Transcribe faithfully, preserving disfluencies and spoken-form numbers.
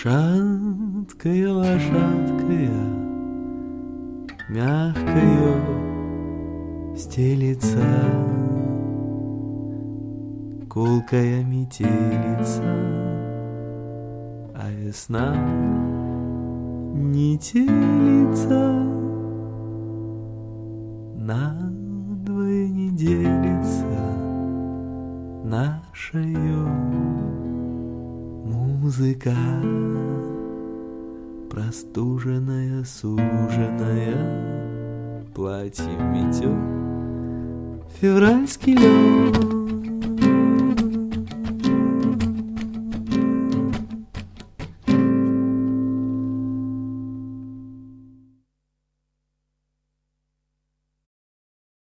Шаткая лошадкая мягкою стелится, гулкая метелица, а весна не телится, надвое не делится нашею музыка, простуженная, суженая, платье метет февральский лед.